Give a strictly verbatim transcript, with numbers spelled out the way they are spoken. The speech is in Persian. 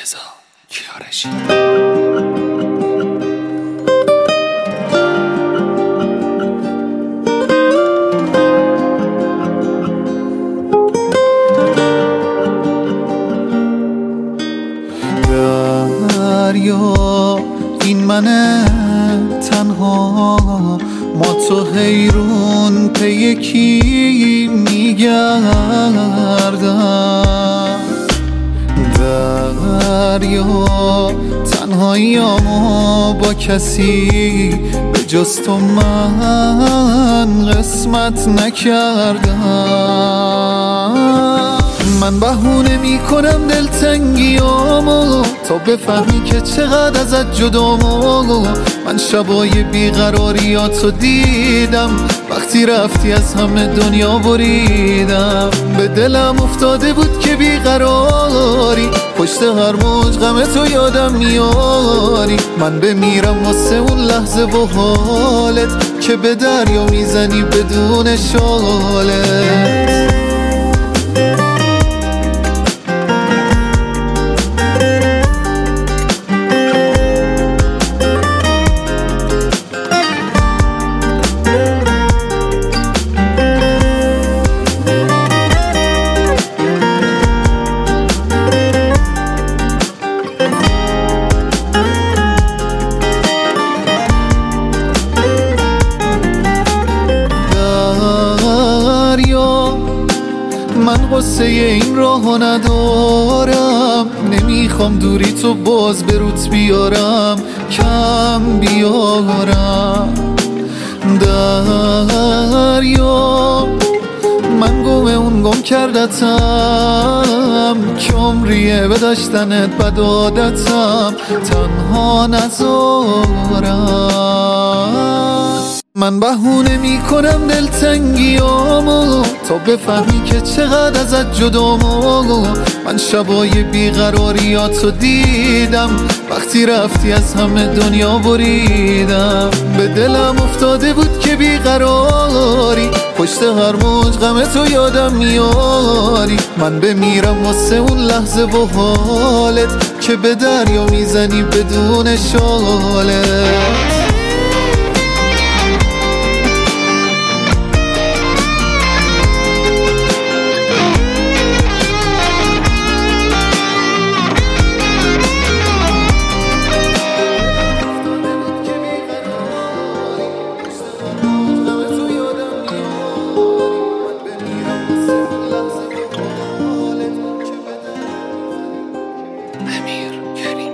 رضا کیارشی. دریا این منه تنها، ما تو حیرون پی یکی میگردم. دریا تنهاییامو با کسی به جز تو من قسمت نکردم. من بهونه میکنم دلتنگیامو تا بفهمی که چقدر ازت جدامو. من شبای بیقراریاتو دیدم، وقتی رفتی از همه دنیا بریدم. به دلم افتاده بود که بیقراری، پشت هر موج غم تو یادم میاری. من بمیرم واسه اون لحظه و حالت که به دریا میزنی بدون شالت. من قصه این راهو ندارم، نمیخوام دوری تو باز به روت بیارم، کم بیارم. دریا من گم اون گم کردتم که عمریه به داشتنت بد عادتم، تنها نذارم. من بهونه میکنم دلتنگیامو تا بفهمی که چقدر ازت جدامو. من شبای بیقراریاتو دیدم، وقتی رفتی از همه دنیا بریدم. به دلم افتاده بود که بیقراری، پشت هر موج غم تو یادم میاری. من بمیرم واسه اون لحظه و حالت که به دریا میزنی بدون شالت. امیر کریم.